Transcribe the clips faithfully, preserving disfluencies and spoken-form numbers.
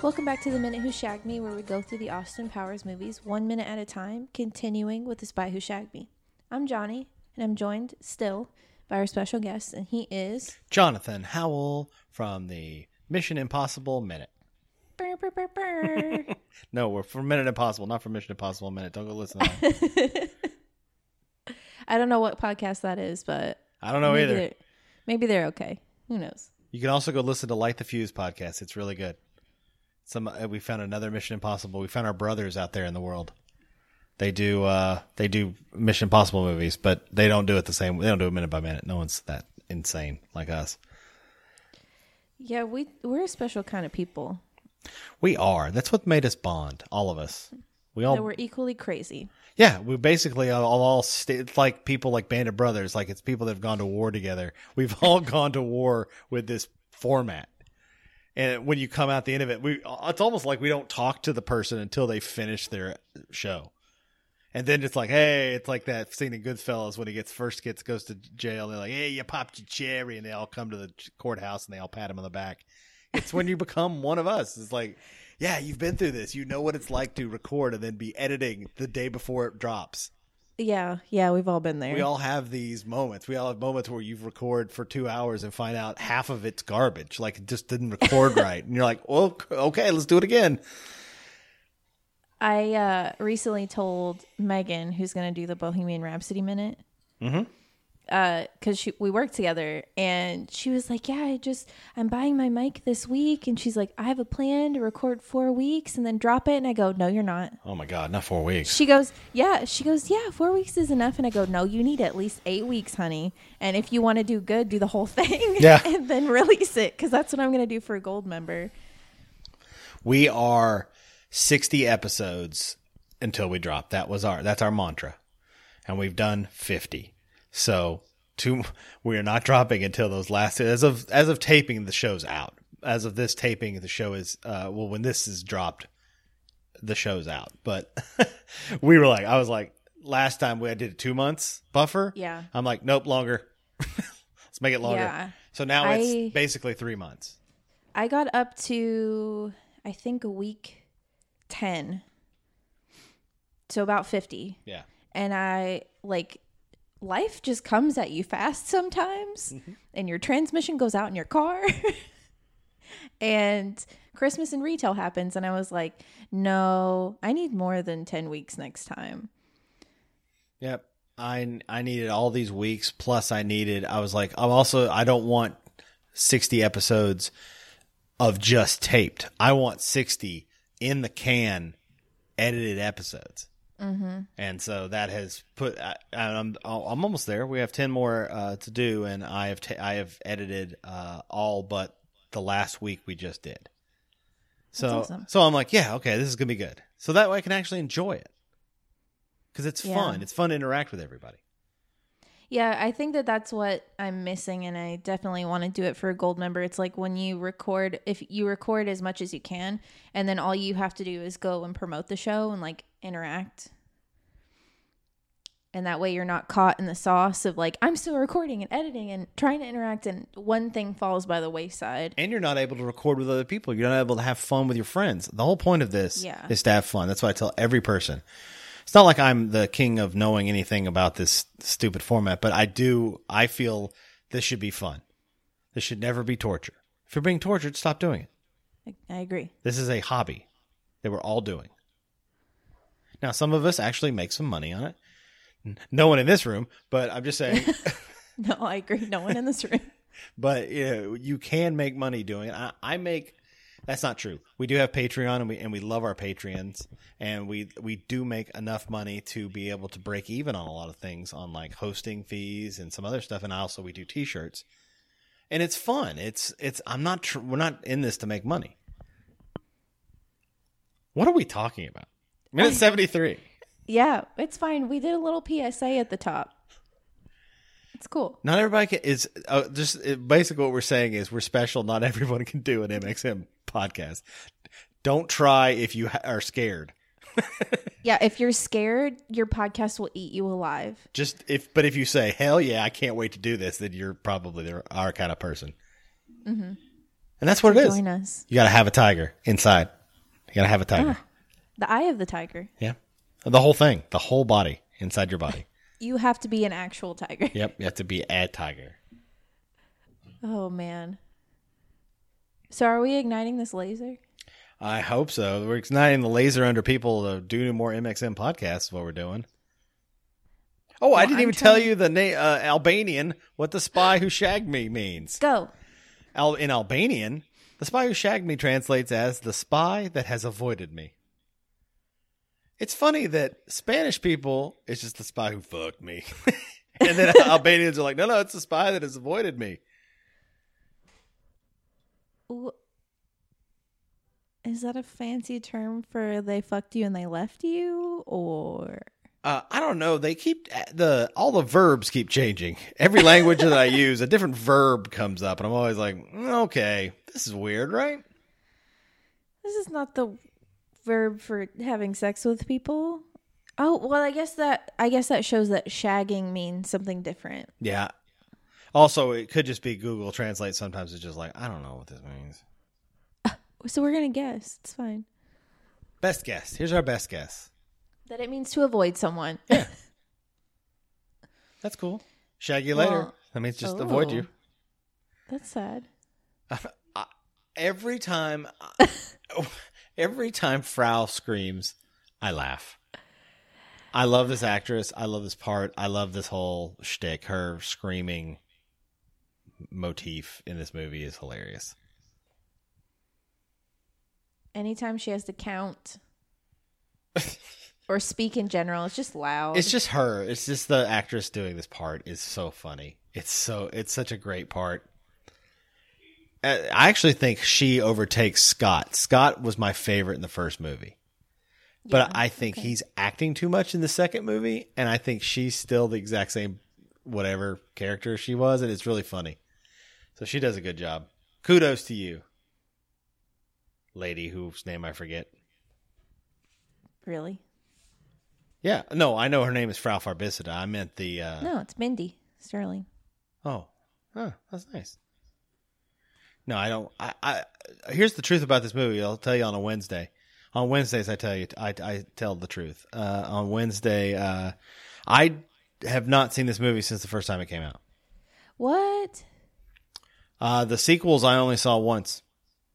Welcome back to The Minute Who Shagged Me, where we go through the Austin Powers movies one minute at a time, continuing with The Spy Who Shagged Me. I'm Johnny, and I'm joined still by our special guest, and he is... Jonathan Howell from the Mission Impossible Minute. Burr, burr, burr, burr. No, we're from Minute Impossible, not from Mission Impossible Minute. Don't go listen to that. I don't know what podcast that is, but... I don't know maybe either. They're, maybe they're okay. Who knows? You can also go listen to Light the Fuse podcast. It's really good. Some uh, we found another Mission Impossible. We found our brothers out there in the world. They do uh, they do Mission Impossible movies, but they don't do it the same. They don't do it minute by minute. No one's that insane like us. Yeah, we we're a special kind of people. We are. That's what made us bond. All of us. We all. That we're equally crazy. Yeah, we basically all, all st- it's like people like Band of Brothers. Like it's people that have gone to war together. We've all gone to war with this format. And when you come out the end of it, we it's almost like we don't talk to the person until they finish their show. And then it's like, hey, it's like that scene in Goodfellas when he gets first gets goes to jail. They're like, hey, you popped your cherry. And they all come to the courthouse and they all pat him on the back. It's when you become one of us. It's like, yeah, you've been through this. You know what it's like to record and then be editing the day before it drops. Yeah, yeah, we've all been there. We all have these moments. We all have moments where you record for two hours and find out half of it's garbage. Like it just didn't record right. And you're like, well, okay, let's do it again. I uh, recently told Megan, who's going to do the Bohemian Rhapsody Minute, Mm-hmm. because uh, we worked together, and she was like, yeah, I just, I'm buying my mic this week. And she's like, I have a plan to record four weeks and then drop it. And I go, no, you're not. Oh, my God, not four weeks. She goes, yeah. She goes, yeah, four weeks is enough. And I go, no, you need at least eight weeks, honey. And if you want to do good, do the whole thing. Yeah. And then release it, because that's what I'm going to do for a gold member. We are sixty episodes until we drop. That was our, that's our mantra. And we've done fifty. So two, we are not dropping until those last, as of, as of taping, the show's out. As of this taping, the show is, uh, well, when this is dropped, the show's out. But we were like, I was like, last time we did it two months buffer. Yeah. I'm like, nope, longer. Let's make it longer. Yeah. So now I- it's basically three months. I got up to, I think, a week ten. So about fifty. Yeah. And I, like, life just comes at you fast sometimes, mm-hmm. and your transmission goes out in your car. And Christmas and retail happens, and I was like, no, I need more than ten weeks next time. Yep. I I needed all these weeks, plus I needed, I was like, I'm also, I don't want sixty episodes of just taped. I want sixty in the can edited episodes. Mm-hmm. And so that has put. I, I'm I'm almost there. We have ten more uh, to do, and I have ta- I have edited uh, all but the last week we just did. So awesome. So I'm like, yeah, okay, this is gonna be good. So that way I can actually enjoy it because it's yeah. fun. It's fun to interact with everybody. Yeah, I think that that's what I'm missing, and I definitely want to do it for a gold member. It's like when you record, if you record as much as you can, and then all you have to do is go and promote the show and like interact. And that way you're not caught in the sauce of like, I'm still recording and editing and trying to interact, and one thing falls by the wayside. And you're not able to record with other people. You're not able to have fun with your friends. The whole point of this yeah. is to have fun. That's why I tell every person. It's not like I'm the king of knowing anything about this stupid format, but I do, I feel this should be fun. This should never be torture. If you're being tortured, stop doing it. I, I agree. This is a hobby that we're all doing. Now, some of us actually make some money on it. No one in this room, but I'm just saying. No, I agree. No one in this room. But you know, you can make money doing it. I, I make. That's not true. We do have Patreon, and we and we love our Patreons, and we we do make enough money to be able to break even on a lot of things, on like hosting fees and some other stuff. And also we do T-shirts, and it's fun. It's it's. I'm not. Tr- we're not in this to make money. What are we talking about? Minute seventy-three. Yeah, it's fine. We did a little P S A at the top. It's cool. Not everybody can, is uh, just it, basically what we're saying is we're special. Not everyone can do an M X M podcast. Don't try if you ha- are scared. Yeah, if you're scared, your podcast will eat you alive. Just if, but if you say hell yeah, I can't wait to do this, then you're probably the, our kind of person. Mm-hmm. And that's what to it is. Join us. You got to have a tiger inside. You got to have a tiger. Ah, the eye of the tiger. Yeah. The whole thing. The whole body inside your body. You have to be an actual tiger. Yep. You have to be a tiger. Oh, man. So are we igniting this laser? I hope so. We're igniting the laser under people to do more M X M podcasts is what we're doing. Oh, well, I didn't I'm even tell you the na- uh, Albanian, what the spy who shagged me means. Go. Al- in Albanian, the spy who shagged me translates as the spy that has avoided me. It's funny that Spanish people, it's just the spy who fucked me. And then Albanians are like, no, no, it's the spy that has avoided me. Is that a fancy term for they fucked you and they left you, or? Uh, I don't know. They keep the all the verbs keep changing. Every language that I use, a different verb comes up, and I'm always like, okay, this is weird, right? This is not the verb for having sex with people. Oh, well, I guess that I guess that shows that shagging means something different. Yeah. Also, it could just be Google Translate. Sometimes it's just like, I don't know what this means. So we're going to guess. It's fine. Best guess. Here's our best guess. That it means to avoid someone. Yeah. That's cool. Shag you later. Well, that means just oh, avoid you. That's sad. Uh, uh, every time, every time Frau screams, I laugh. I love this actress. I love this part. I love this whole shtick. Her screaming motif in this movie is hilarious. Anytime she has to count or speak in general, it's just loud. It's just her. It's just the actress doing this part is so funny. It's so it's such a great part. I actually think she overtakes Scott. Scott was my favorite in the first movie. But yeah, I think okay. he's acting too much in the second movie, and I think she's still the exact same whatever character she was, and it's really funny. So she does a good job. Kudos to you. Lady whose name I forget. Really? Yeah. No, I know her name is Frau Farbissida. I meant the... Uh... No, it's Mindy Sterling. Oh. Oh, that's nice. No, I don't... I, I Here's the truth about this movie. I'll tell you on a Wednesday. On Wednesdays, I tell you, I, I tell the truth. Uh, on Wednesday, uh, I have not seen this movie since the first time it came out. What? Uh, the sequels I only saw once.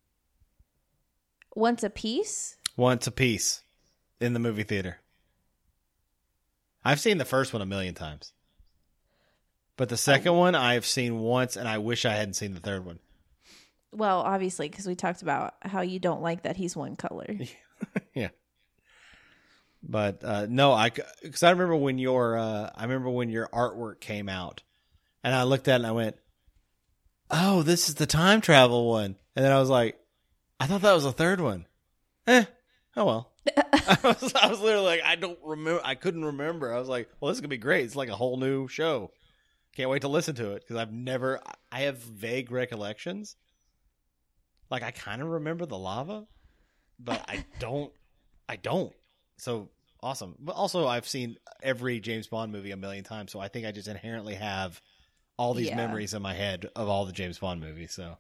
Once a piece? Once a piece in the movie theater. I've seen the first one a million times. But the second one I've seen once, and I wish I hadn't seen the third one. Well, obviously, because we talked about how you don't like that he's one color. Yeah. But uh, no, I because I remember when your uh, I remember when your artwork came out, and I looked at it and I went, "Oh, this is the time travel one." And then I was like, "I thought that was the third one." Eh, oh well. I was I was literally like, I don't remember. I couldn't remember. I was like, "Well, this is gonna be great. It's like a whole new show. Can't wait to listen to it because I've never. I have vague recollections. Like I kind of remember the lava, but I don't. I don't. So awesome. But also, I've seen every James Bond movie a million times, so I think I just inherently have all these yeah. memories in my head of all the James Bond movies. So,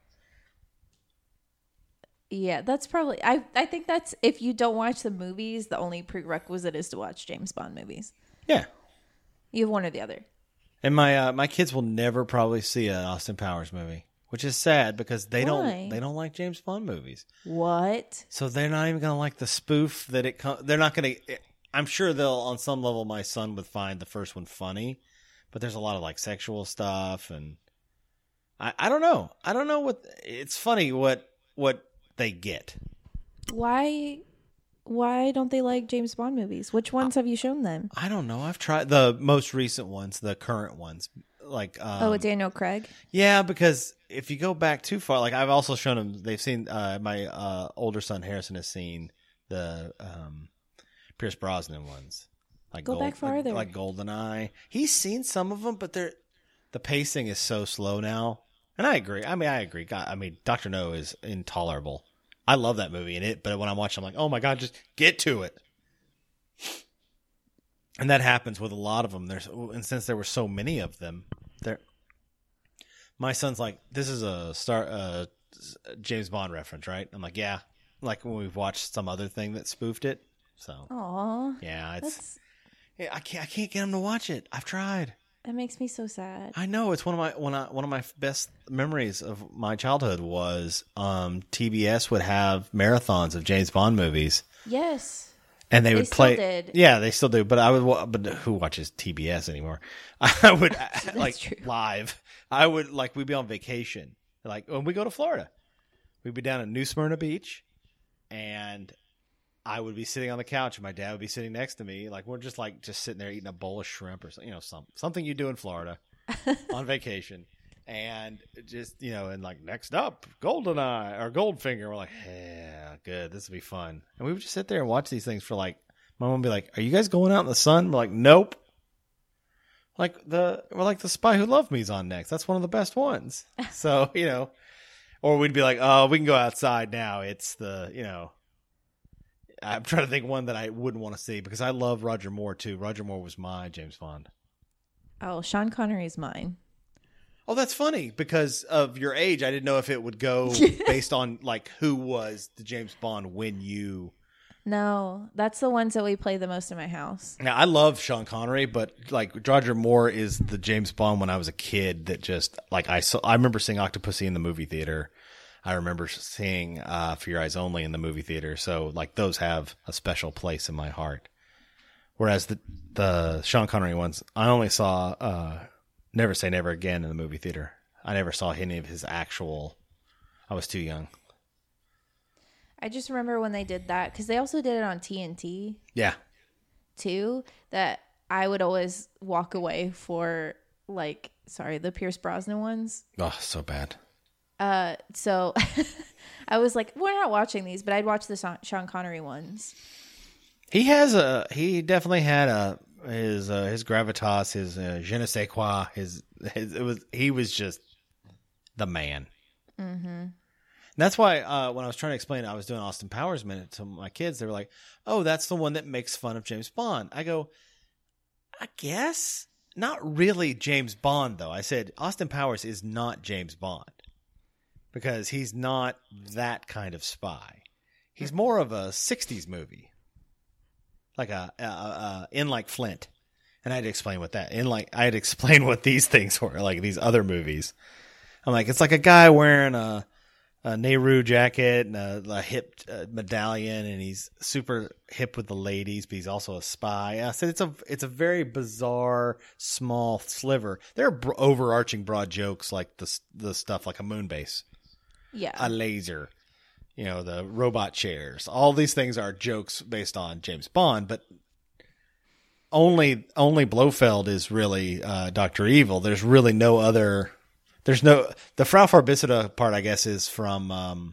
yeah, that's probably. I I think that's if you don't watch the movies, the only prerequisite is to watch James Bond movies. Yeah, you have one or the other. And my uh, my kids will never probably see an Austin Powers movie. Which is sad because they Why? don't they don't like James Bond movies. What? So they're not even going to like the spoof that it com- they're not going to I'm sure they'll on some level my son would find the first one funny, but there's a lot of like sexual stuff and I I don't know. I don't know what it's funny what what they get. Why why don't they like James Bond movies? Which ones have you shown them? I don't know. I've tried the most recent ones, the current ones. Like um, oh, with Daniel Craig. Yeah, because if you go back too far, like I've also shown them. They've seen uh, my uh, older son Harrison has seen the um, Pierce Brosnan ones. Like go Gold, back farther, like, like GoldenEye. He's seen some of them, but they're the pacing is so slow now. And I agree. I mean, I agree. God, I mean, Doctor No is intolerable. I love that movie in it, but when I'm watching, I'm like, oh my god, just get to it. And that happens with a lot of them. There's, and since there were so many of them, there. My son's like, this is a Star uh, James Bond reference, right? I'm like, yeah. Like when we've watched some other thing that spoofed it. So, Aw. yeah, it's. That's, Yeah, I can't. I can't get him to watch it. I've tried. that makes me so sad. I know it's one of my one of, one of my best memories of my childhood was um, T B S would have marathons of James Bond movies. Yes. And they, They would still play. did. Yeah, they still do. But I would. wa- But who watches T B S anymore? I would like true. live. I would like we'd be on vacation. Like when we go to Florida, we'd be down at New Smyrna Beach, and I would be sitting on the couch, and my dad would be sitting next to me. Like we're just like just sitting there eating a bowl of shrimp or something, you know, some something you do in Florida on vacation, and just you know, and like next up, Goldeneye or Goldfinger. We're like, yeah, good, this will be fun. And we would just sit there and watch these things for like. My mom would be like, "Are you guys going out in the sun?" We're like, "Nope." Like the we're like the Spy Who Loved Me's on next. That's one of the best ones. So you know, or we'd be like, "Oh, we can go outside now." It's the you know. I'm trying to think one that I wouldn't want to see because I love Roger Moore too. Roger Moore was my James Bond. Oh, Sean Connery's mine. Oh, that's funny because of your age. I didn't know if it would go based on like who was the James Bond when you. No, that's the ones that we play the most in my house. Now I love Sean Connery, but like Roger Moore is the James Bond when I was a kid. That just like I saw. I remember seeing Octopussy in the movie theater. I remember seeing uh, For Your Eyes Only in the movie theater. So like those have a special place in my heart. Whereas the the Sean Connery ones, I only saw uh, Never Say Never Again in the movie theater. I never saw any of his actual. I was too young. I just remember when they did that because they also did it on T N T Yeah. too. That I would always walk away for like, sorry, the Pierce Brosnan ones. Oh, so bad. Uh, so I was like, we're not watching these, but I'd watch the Sean- Sean Connery ones. He has a. He definitely had a his uh, his gravitas, his uh, je ne sais quoi. His, his it was he was just the man. Mm-hmm. And that's why uh, when I was trying to explain, I was doing Austin Powers Minute to my kids. They were like, "Oh, that's the one that makes fun of James Bond." I go, "I guess not really James Bond though." I said Austin Powers is not James Bond. Because he's not that kind of spy. He's more of a sixties movie. Like a, a, a In Like Flint. And I had to explain what that, in like, I had to explain what these things were, like these other movies. I'm like, it's like a guy wearing a, a Nehru jacket and a, a hip uh, medallion, and he's super hip with the ladies, but he's also a spy. And I said it's a, it's a very bizarre, small sliver. There are bro- overarching broad jokes like the, the stuff like a moon base. Yeah. A laser, you know, the robot chairs. All these things are jokes based on James Bond, but only only Blofeld is really uh, Doctor Evil. There's really no other. There's no the Frau Farbissida part. I guess is from um,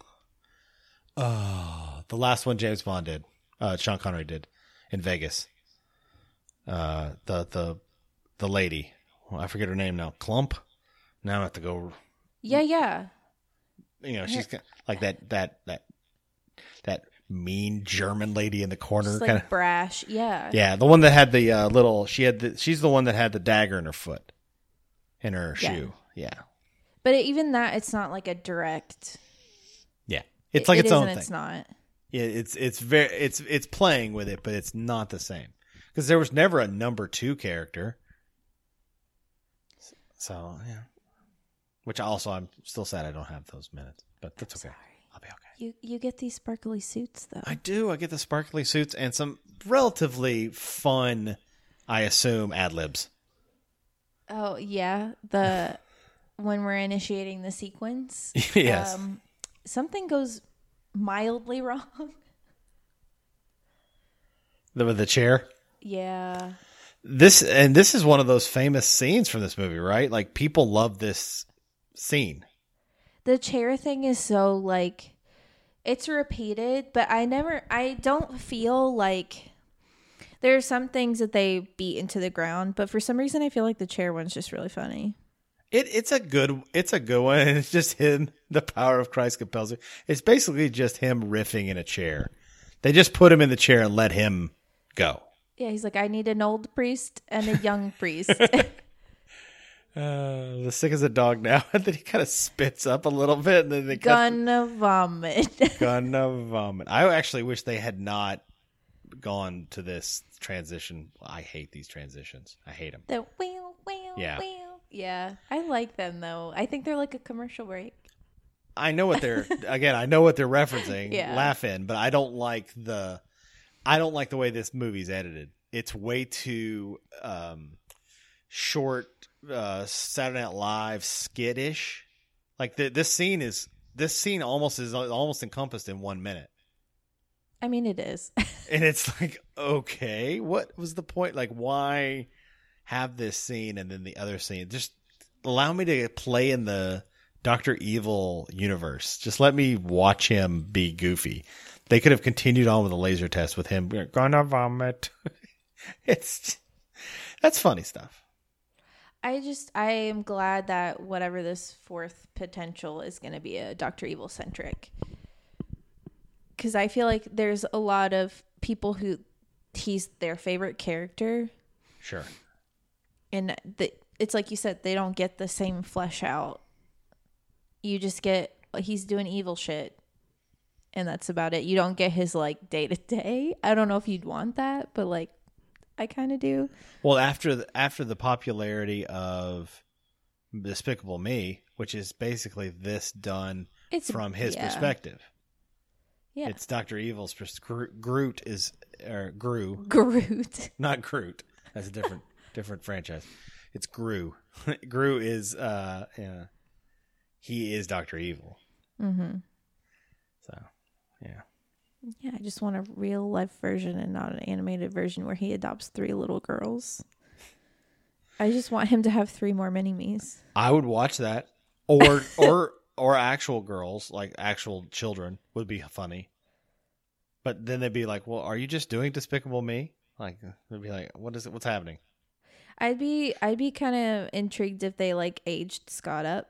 uh, the last one James Bond did. Uh, Sean Connery did in Vegas. Uh, the the the lady, well, I forget her name now. Clump. Now I have to go. Yeah, yeah. You know, she's like that, that, that, that mean German lady in the corner. Just like kinda. brash. Yeah. Yeah. The one that had the uh, little, she had the, she's the one that had the dagger in her foot, in her Yeah. shoe. Yeah. But even that, it's not like a direct. Yeah. It's like it its is own and thing. It's not. Yeah. It's, it's very, it's, it's playing with it, but it's not the same because there was never a number two character. So, yeah. Which also, I'm still sad I don't have those minutes, but that's okay. Sorry. I'll be okay. You you get these sparkly suits though. I do. I get the sparkly suits and some relatively fun, I assume, ad libs. Oh yeah, the when we're initiating the sequence, Yes. um, something goes mildly wrong. The, with the chair. Yeah. This and this is one of those famous scenes from this movie, right? Like people love this scene. The chair thing is so like it's repeated, but I never I don't feel like there are some things that they beat into the ground, but for some reason I feel like the chair one's just really funny. It it's a good it's a good one, and it's just him. The power of Christ compels you. It's basically just him riffing in a chair. They just put him in the chair and let him go. Yeah, he's like, I need an old priest and a young priest. Uh, as sick as a dog now. And then he kind of spits up a little bit, and then they cut Gonna vomit. gonna vomit. I actually wish they had not gone to this transition. I hate these transitions. I hate them. The wheel, wheel, Yeah. wheel. Yeah, I like them though. I think they're like a commercial break. I know what they're again. I know what they're referencing. Yeah. Laugh in, but I don't like the. I don't like the way this movie's edited. It's way too um, short, uh, Saturday Night Live skit-ish. Like the, this scene is this scene almost is almost encompassed in one minute, I mean, it is. and it's like, okay, what was the point? Like, why have this scene and then the other scene? Just allow me to play in the Doctor Evil universe. Just let me watch him be goofy. They could have continued on with the laser test with him gonna vomit. It's that's funny stuff. I just I am glad that whatever this fourth potential is going to be a Doctor Evil centric. Cuz I feel like there's a lot of people who he's their favorite character, Sure. and the, it's like you said, they don't get the same flesh out. You just get he's doing evil shit, and that's about it. You don't get his like day to day. I don't know if you'd want that, but like I kind of do. Well, after the, after the popularity of Despicable Me, which is basically this done It's from his yeah. perspective. Yeah. It's Doctor Evil's pers- Gro- Groot is or Gru, Groot. not Groot. That's a different different franchise. It's Gru. Gru is uh yeah. He is Doctor Evil. Mhm. So, yeah. Yeah, I just want a real life version and not an animated version where he adopts three little girls. I just want him to have three more mini-me's. I would watch that. Or or or actual girls, like actual children would be funny. But then they'd be like, "Well, are you just doing Despicable Me?" Like they'd be like, "What is it? What's happening?" I'd be I'd be kind of intrigued if they like aged Scott up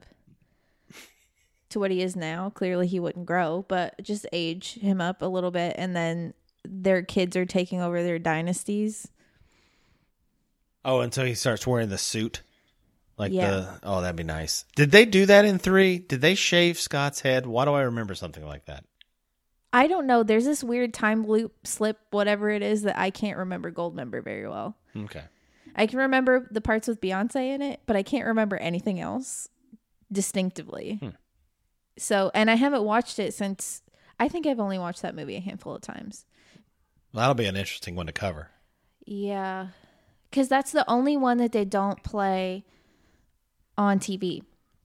to what he is now. Clearly he wouldn't grow, but just age him up a little bit, and then their kids are taking over their dynasties. Oh, until he starts wearing the suit. Like Yeah. the oh, that'd be nice. Did they do that in three? Did they shave Scott's head? Why do I remember something like that? I don't know. There's this weird time loop slip, whatever it is, that I can't remember Goldmember very well. Okay. I can remember the parts with Beyonce in it, but I can't remember anything else distinctively. Hmm. So, and I haven't watched it since, I think I've only watched that movie a handful of times. Well, that'll be an interesting one to cover. Yeah. Because that's the only one that they don't play on T V.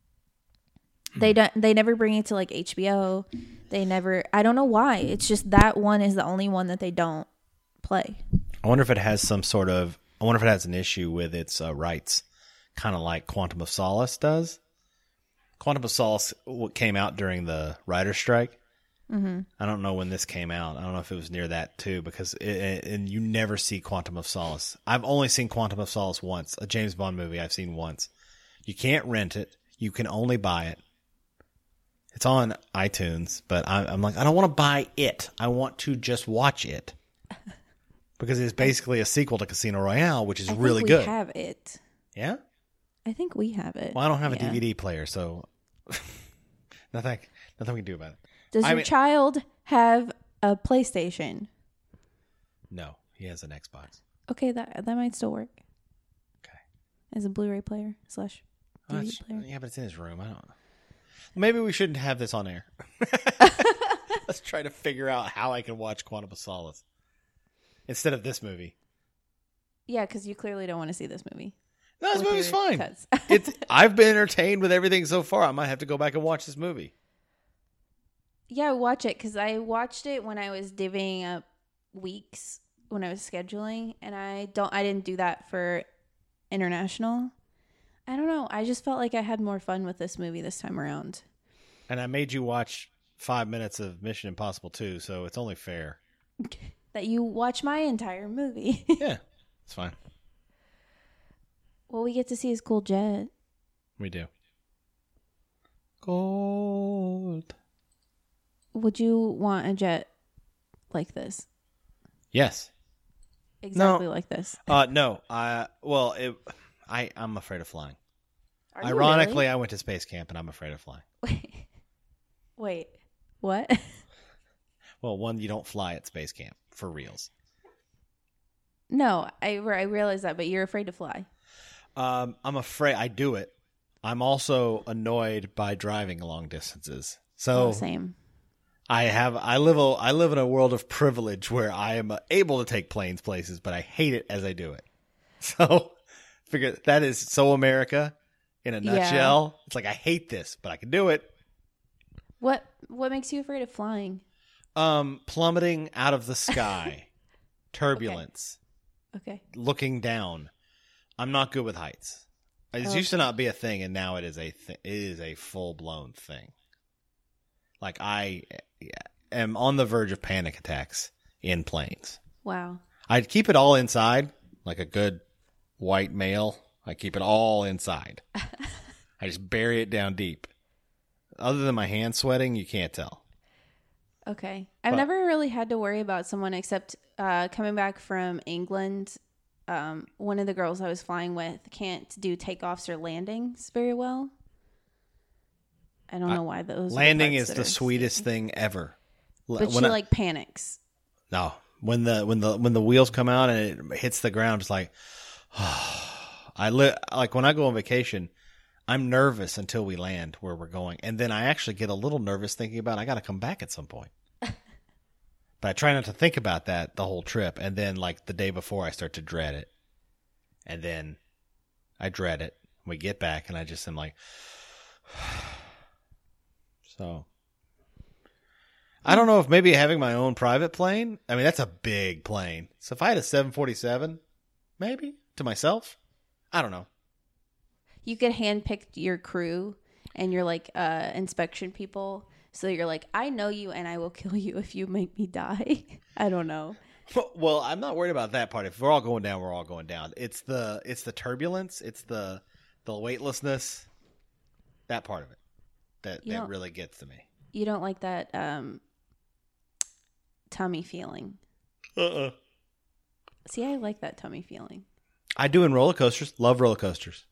They don't, they never bring it to like H B O. They never, I don't know why. It's just that one is the only one that they don't play. I wonder if it has some sort of. I wonder if it has an issue with its uh, rights, kind of like Quantum of Solace does. Quantum of Solace came out during the writer's strike. Mm-hmm. I don't know when this came out. I don't know if it was near that too, because it, and you never see Quantum of Solace. I've only seen Quantum of Solace once, a James Bond movie I've seen once. You can't rent it. You can only buy it. It's on iTunes, but I, I'm like, I don't want to buy it. I want to just watch it. Because it's basically a sequel to Casino Royale, which is I really think we good. have it. Yeah? I think we have it. Well, I don't have a Yeah. D V D player, so nothing nothing we can do about it. Does I your mean- child have a PlayStation? No, he has an Xbox. Okay, that that might still work. Okay. As a Blu-ray player slash D Oh, V D that's- player. yeah, but it's in his room. I don't. Maybe we shouldn't have this on air. Let's try to figure out how I can watch Quantum of Solace instead of this movie. Yeah, because you clearly don't want to see this movie. No, this With movie's your fine. cuts. It's. I've been entertained with everything so far. I might have to go back and watch this movie. Yeah, watch it because I watched it when I was divvying up weeks when I was scheduling, and I don't. I didn't do that for international. I don't know. I just felt like I had more fun with this movie this time around. And I made you watch five minutes of Mission Impossible two, so it's only fair. That you watch my entire movie. Yeah, it's fine. Well, we get to see his cool jet. We do. Gold. Would you want a jet like this? Yes. Exactly like this. Uh, no. I well, it, I I'm afraid of flying. Are you Ironically, really? I went to space camp and I'm afraid of flying. Wait, wait, what? Well, one, you don't fly at space camp for reals. No, I I realize that, but you're afraid to fly. Um, I'm afraid I do it. I'm also annoyed by driving long distances. So Oh, same. I have I live a I live in a world of privilege where I am able to take planes places, but I hate it as I do it. So figure that is so America in a Yeah. nutshell. It's like I hate this, but I can do it. What what makes you afraid of flying? Um, plummeting out of the sky, turbulence, Okay. looking down. I'm not good with heights. It Oh, used to not be a thing, and now it is a th- it is a full blown thing. Like I am on the verge of panic attacks in planes. Wow. I'd keep it all inside, like a good white male. I keep it all inside. I just bury it down deep. Other than my hands sweating, you can't tell. Okay. I've But- never really had to worry about someone except uh, coming back from England. Um, one of the girls I was flying with can't do takeoffs or landings very well. I don't know why those are the Landing parts is that the are sweetest scary. thing ever. L- But she when I- like panics. No, when the when the when the wheels come out and it hits the ground, it's like I li- like when I go on vacation, I'm nervous until we land where we're going, and then I actually get a little nervous thinking about I got to come back at some point. But I try not to think about that the whole trip, and then like the day before, I start to dread it, and then I dread it. We get back, and I just am like, so. I don't know if maybe having my own private plane. I mean, that's a big plane. So if I had a seven forty-seven, maybe to myself, I don't know. You could handpick your crew and your like uh, inspection people. So you're like, I know you and I will kill you if you make me die. I don't know. Well, I'm not worried about that part. If we're all going down, we're all going down. It's the it's the turbulence, it's the the weightlessness, that part of it that You that don't- really gets to me. You don't like that um, tummy feeling. Uh-uh. See, I like that tummy feeling. I do in roller coasters. Love roller coasters.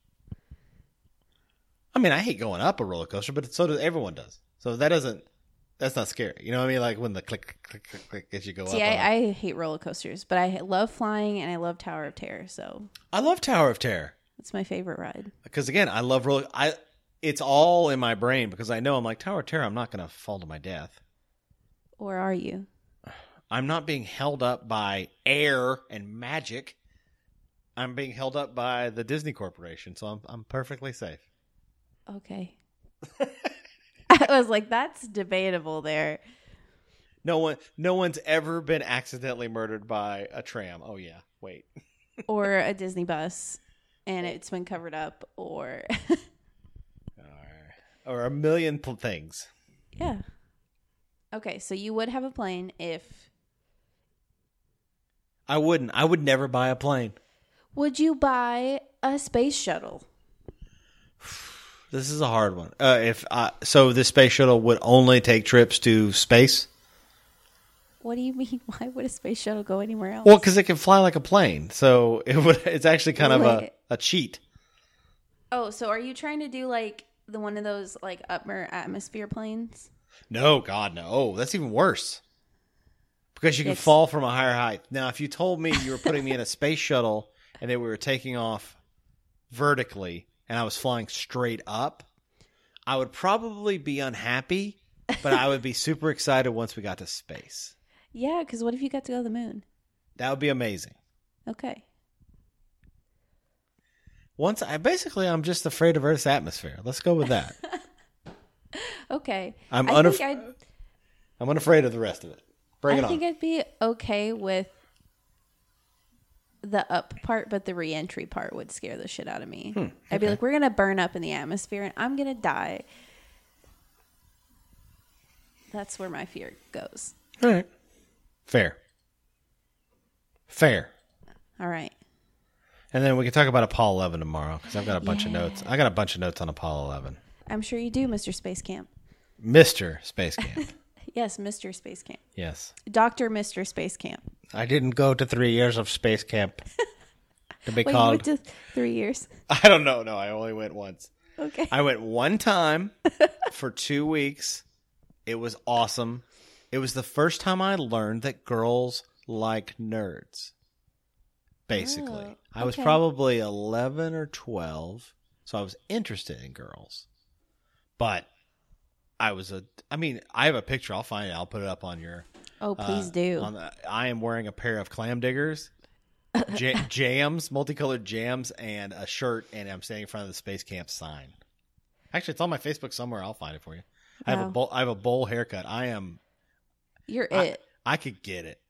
I mean, I hate going up a roller coaster, but so does everyone does. So that doesn't. That's not scary. You know what I mean? Like when the click, click, click, click as you go See, up. on it. I, I hate roller coasters, but I love flying and I love Tower of Terror. So I love Tower of Terror. it's my favorite ride. Because again, I love roller. I it's all in my brain because I know I'm like Tower of Terror. I'm not going to fall to my death. Or are you? I'm not being held up by air and magic. I'm being held up by the Disney Corporation, so I'm I'm perfectly safe. Okay. I was like, that's debatable there. No one, no one's ever been accidentally murdered by a tram. Oh yeah, wait. Or a Disney bus and it's been covered up. Or, or, or a million pl- things. yeah. Okay, so you would have a plane if. I wouldn't. I would never buy a plane. Would you buy a space shuttle? This is a hard one. Uh, if I, so, the space shuttle would only take trips to space. What do you mean? Why would a space shuttle go anywhere else? Well, because it can fly like a plane, so it would. It's actually kind of a, Wait. a cheat. Oh, so are you trying to do like the one of those like upper atmosphere planes? No, God, no. Oh, that's even worse. Because you can It's- fall from a higher height. Now, if you told me you were putting me in a space shuttle and that we were taking off vertically and I was flying straight up, I would probably be unhappy, but I would be super excited once we got to space. Yeah, because what if you got to go to the moon? That would be amazing. Okay. Once I basically, I'm just afraid of Earth's atmosphere. Let's go with that. Okay. I'm I unaf- think I'd, I'm unafraid of the rest of it. Bring it I think on. I'd be okay with the up part, but the re-entry part would scare the shit out of me. Hmm, I'd be like, we're gonna burn up in the atmosphere, and I'm gonna die. That's where my fear goes. All right. Fair. Fair. All right. And then we can talk about Apollo eleven tomorrow because I've got a bunch of Yeah. notes. I got a bunch of notes on Apollo eleven. I'm sure you do, Mister Space Camp. Mister Space Camp. Yes, Mister Space Camp. Yes. Doctor Mister Space Camp. I didn't go to three years of space camp to be Wait, you called. went to three years. I don't know. No, I only went once. Okay. I went one time for two weeks. It was awesome. It was the first time I learned that girls like nerds. Basically. Oh, I was okay. probably eleven or twelve, so I was interested in girls. But I was a, I mean, I have a picture. I'll find it. I'll put it up on your. Oh, please uh, do. On the, I am wearing a pair of clam diggers, j- jams, multicolored jams, and a shirt, and I'm standing in front of the Space Camp sign. Actually, it's on my Facebook somewhere. I'll find it for you. I have Wow. a bowl, I have a bowl haircut. I am. You're I, it. I could get it.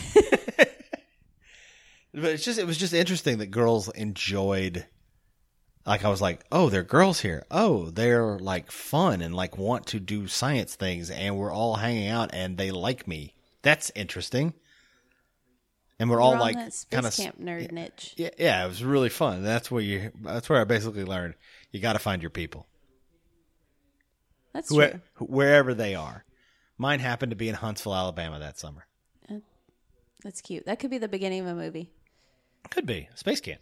But it's just, it was just interesting that girls enjoyed. Like I was like, oh, there are girls here. Oh, they're like fun and like want to do science things, and we're all hanging out, and they like me. That's interesting. And we're You're all on like that space kind of camp nerd niche. Yeah, yeah, it was really fun. That's where you. That's where I basically learned you got to find your people, That's Where, true. wherever they are. Mine happened to be in Huntsville, Alabama that summer. That's cute. That could be the beginning of a movie. Could be space camp.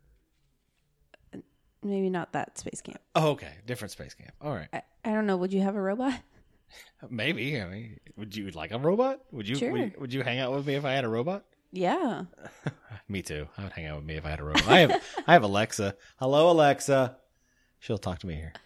Maybe not that space camp. Oh, okay, different space camp. All right, I, I don't know. Would you have a robot? maybe. I mean, would you like a robot? Would you? Sure. Would you, would you hang out with me if I had a robot? Yeah. Me too. I would hang out with me if I had a robot. I have. I have Alexa. Hello, Alexa. She'll talk to me here.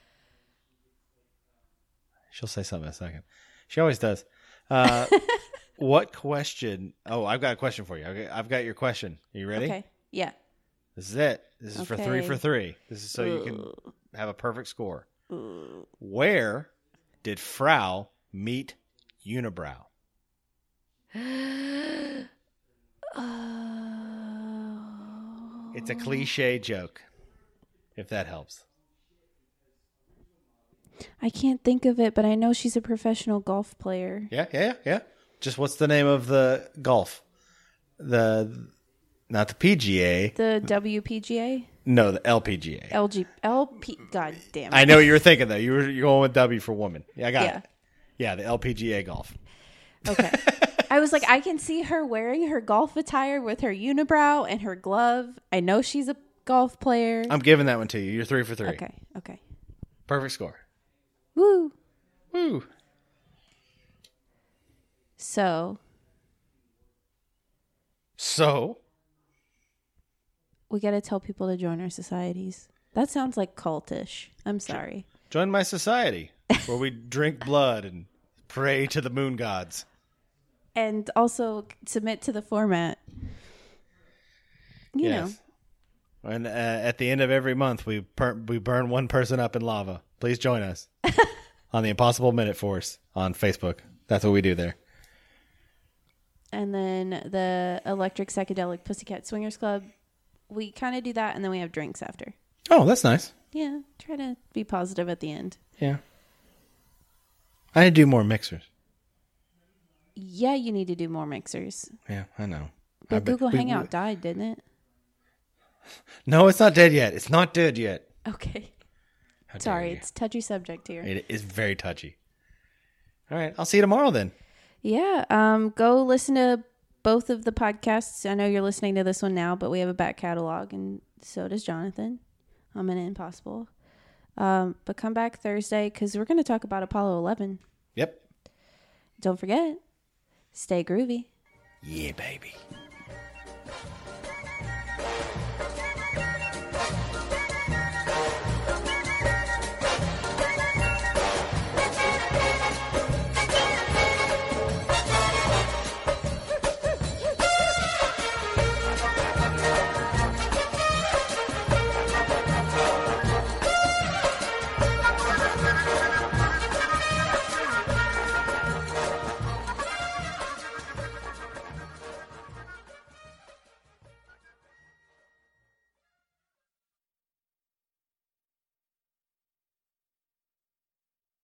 She'll say something in a second. She always does. Uh, what question? Oh, I've got a question for you. Okay, I've got your question. Are you ready? Okay. Yeah. This is it. This is for three Okay. for three. This is so you can have a perfect score. Where did Frau meet Unibrow? Oh. It's a cliche joke, if that helps. I can't think of it, but I know she's a professional golf player. Yeah, yeah, yeah, yeah. Just what's the name of the golf? The not the P G A. The W P G A? No, the L P G A. L G L P God damn it. I know what you were thinking though. You were you're going with W for woman. Yeah, I got Yeah. it. Yeah, the L P G A golf. Okay. I was like, I can see her wearing her golf attire with her unibrow and her glove. I know she's a golf player. I'm giving that one to you. You're three for three. Okay. Okay. Perfect score. Woo. Woo. So So we got to tell people to join our societies. That sounds like cultish. I'm sorry. join my society where we drink blood and pray to the moon gods. And also submit to the format. You know. And uh, at the end of every month, we per- we burn one person up in lava. Please join us on the Impossible Minute Force on Facebook. That's what we do there. And then the Electric Psychedelic Pussycat Swingers Club. We kind of do that, and then we have drinks after. Oh, that's nice. Yeah, try to be positive at the end. Yeah. I need to do more mixers. Yeah, you need to do more mixers. Yeah, I know. But I bet- Google we- Hangout we- died, didn't it? No, it's not dead yet. It's not dead yet. Okay. How dare Sorry, you. it's touchy subject here. It is very touchy. All right, I'll see you tomorrow then. Yeah, um, go listen to both of the podcasts. I know you're listening to this one now, but we have a back catalog, and so does Jonathan. I'm an Impossible. Um, but come back Thursday because we're going to talk about Apollo eleven. Yep. Don't forget, stay groovy. Yeah, baby.